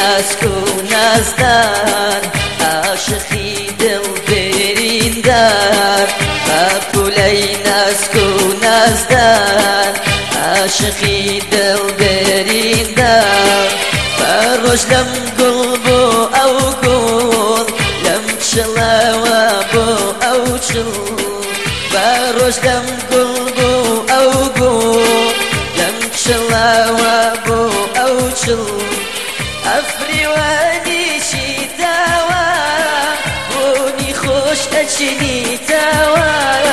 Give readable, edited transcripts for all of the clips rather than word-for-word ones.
نسک و نزدن عاشقی دل برین در پولی نسک و نزدن عاشقی دل برین در فروش لم گل بو او گل لم چلاوه بو او چل فروش لم گل بو او گل لم چلاوه بو او چل افریوانی شیتاوه بونی خوش اچنیتاوه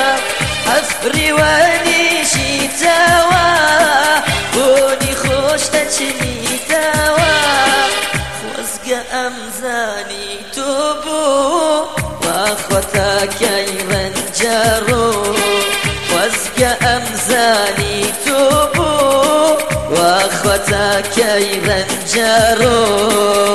افریوانی شیتاوه بونی خوش اچنیتاوه خوزگ امزانی تو بو واخوتا کی رنجارو خوزگ امزانی تو بو واخوتا کی رنجارو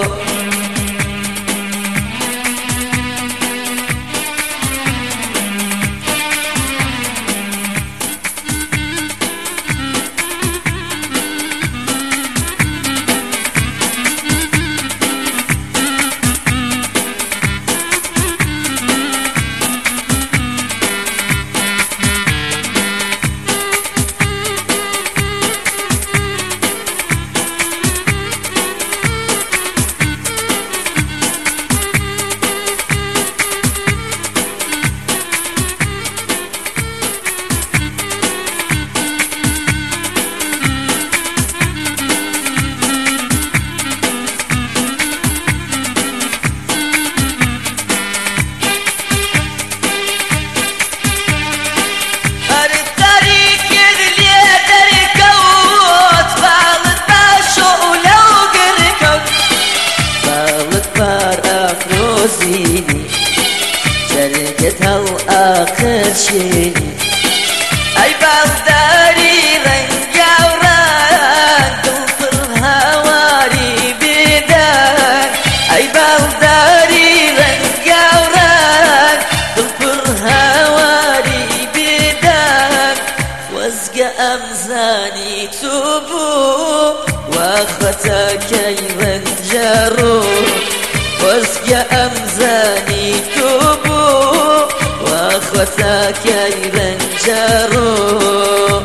جرقت هالآخر شيني أي بالداري رنقا وران قلطر هواري بدان أي بالداري رنقا وران قلطر هواري بدان وزق أمزاني توبو واخوتك يرنجرو وزق أمزاني توبو واخوتك يرنجرو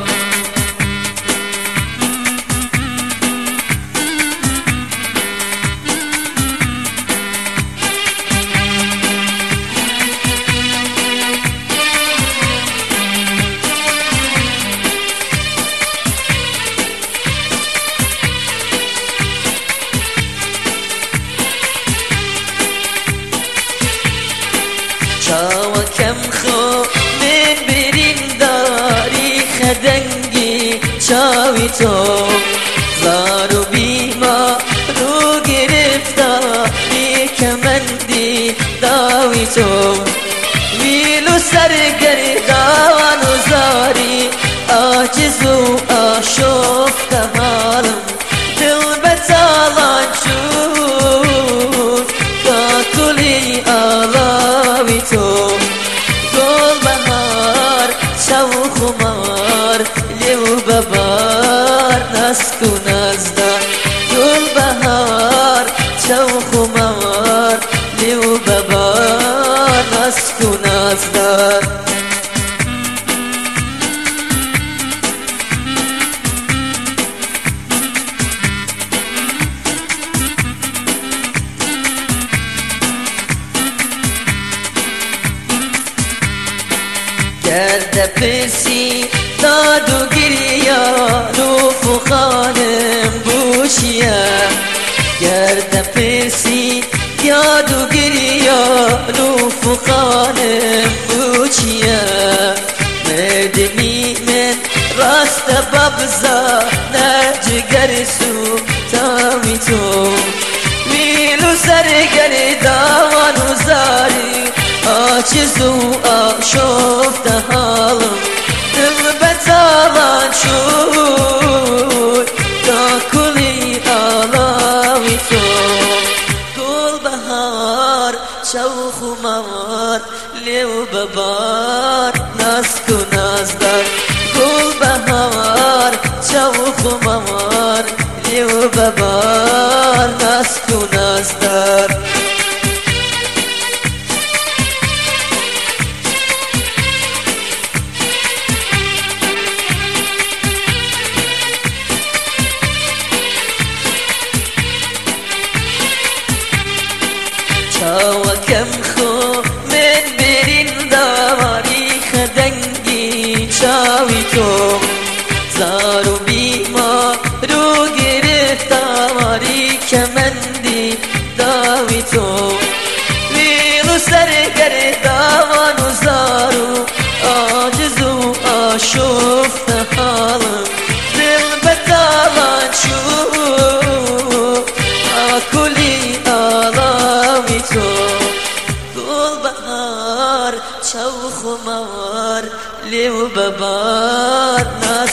كم خو من برين داري خدنگي چاوي تو زارو بيما رو گرفتاري كمندي داوي تو ويلو سرگردان و زاري آجز و آشفت حالم دل بتالان شد تا كلي آلاوي تو خمار ليو ببار نسك ونزدان كل بهار شو خمار ليو ببار نسك ونزدان گرد پرسی داد و گریان و فخانم بوشیه گرد پرسی یاد و گریان و فخانم بوشیه مردمی من راست بابزا نجگر سو تاوی تو ویلو سرگردان و زاری آجز و آشفت حالم دل بتالان شد تا کلی آلاوی تو گل بهار شو خمار لیو ببار نسک و نزدار گل بهار شو خمار لیو ببار نسک و دار چاوەکەم خۆ من برین داواری خەدەنگی چاوی تۆ زار و بیمار و گرفتاری کەمەندی داوی تۆ ویڵ و سەرگەرداوان و زار و ئاجز و ئاشۆفتە حاڵم دڵ بە تاڵان چوو ئاکولی ئاڵاوی تۆ گوڵبەهار چەوخ و مەوار لێو بەبار ناز